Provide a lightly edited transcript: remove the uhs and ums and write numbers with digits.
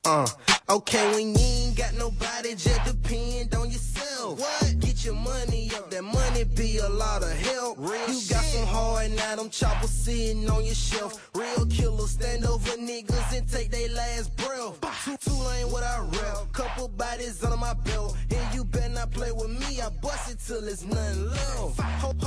Okay, when you ain't got nobody, just depend on yourself. What? Get your money up, that money be a lot of help. Real you got some hard, now them choppers sitting on your shelf. Real killers stand over niggas and take they last breath. Two lane what I rep, couple bodies under my belt. And you better not play with me, I bust it till it's nothing left.